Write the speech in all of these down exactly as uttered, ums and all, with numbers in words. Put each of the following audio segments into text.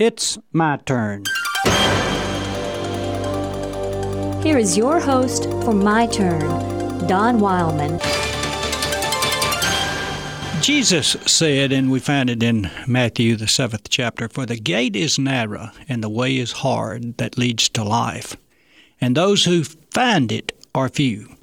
It's my turn. Here is your host for My Turn, Don Wildman. Jesus said, and we find it in Matthew, the seventh chapter, "For the gate is narrow and the way is hard that leads to life, and those who find it are few."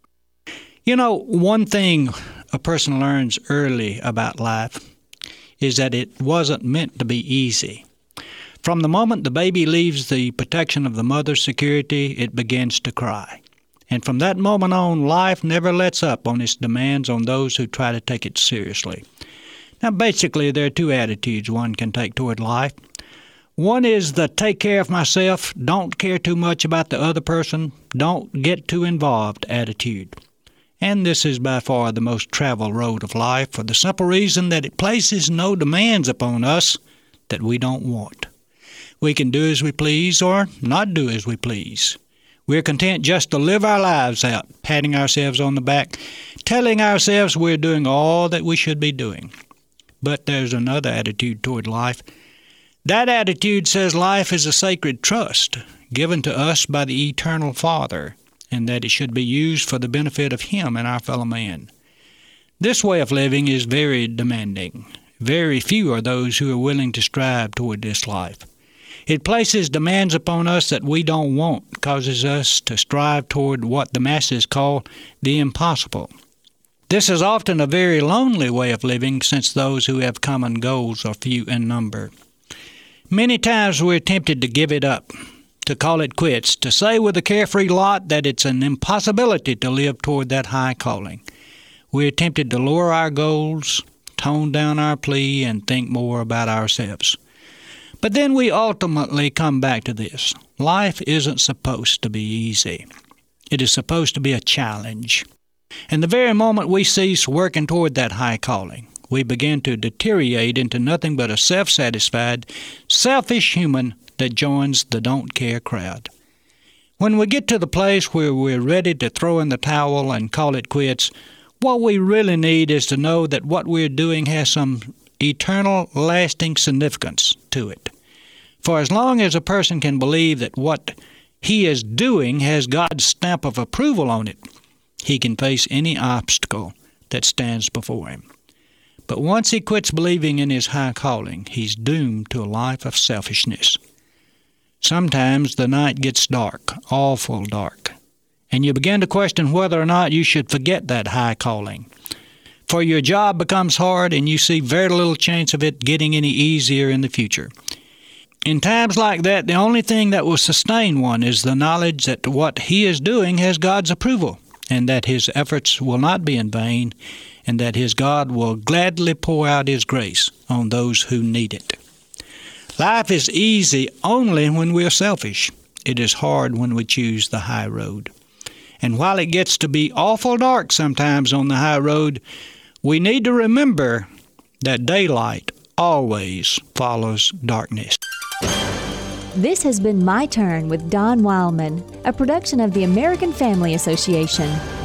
You know, one thing a person learns early about life is that it wasn't meant to be easy. From the moment the baby leaves the protection of the mother's security, it begins to cry. And from that moment on, life never lets up on its demands on those who try to take it seriously. Now, basically, there are two attitudes one can take toward life. One is the take care of myself, don't care too much about the other person, don't get too involved attitude. And this is by far the most traveled road of life for the simple reason that it places no demands upon us that we don't want. We can do as we please or not do as we please. We're content just to live our lives out, patting ourselves on the back, telling ourselves we're doing all that we should be doing. But there's another attitude toward life. That attitude says life is a sacred trust given to us by the Eternal Father, and that it should be used for the benefit of Him and our fellow man. This way of living is very demanding. Very few are those who are willing to strive toward this life. It places demands upon us that we don't want, causes us to strive toward what the masses call the impossible. This is often a very lonely way of living, since those who have common goals are few in number. Many times we're tempted to give it up, to call it quits, to say with a carefree lot that it's an impossibility to live toward that high calling. We're tempted to lower our goals, tone down our plea, and think more about ourselves. But then we ultimately come back to this. Life isn't supposed to be easy. It is supposed to be a challenge. And the very moment we cease working toward that high calling, we begin to deteriorate into nothing but a self-satisfied, selfish human that joins the don't care crowd. When we get to the place where we're ready to throw in the towel and call it quits, what we really need is to know that what we're doing has some eternal, lasting significance to it. For as long as a person can believe that what he is doing has God's stamp of approval on it, he can face any obstacle that stands before him. But once he quits believing in his high calling, he's doomed to a life of selfishness. Sometimes the night gets dark, awful dark, and you begin to question whether or not you should forget that high calling. For your job becomes hard and you see very little chance of it getting any easier in the future. In times like that, the only thing that will sustain one is the knowledge that what he is doing has God's approval, and that his efforts will not be in vain, and that his God will gladly pour out his grace on those who need it. Life is easy only when we're selfish. It is hard when we choose the high road. And while it gets to be awful dark sometimes on the high road, we need to remember that daylight always follows darkness. This has been My Turn with Don Wildman, a production of the American Family Association.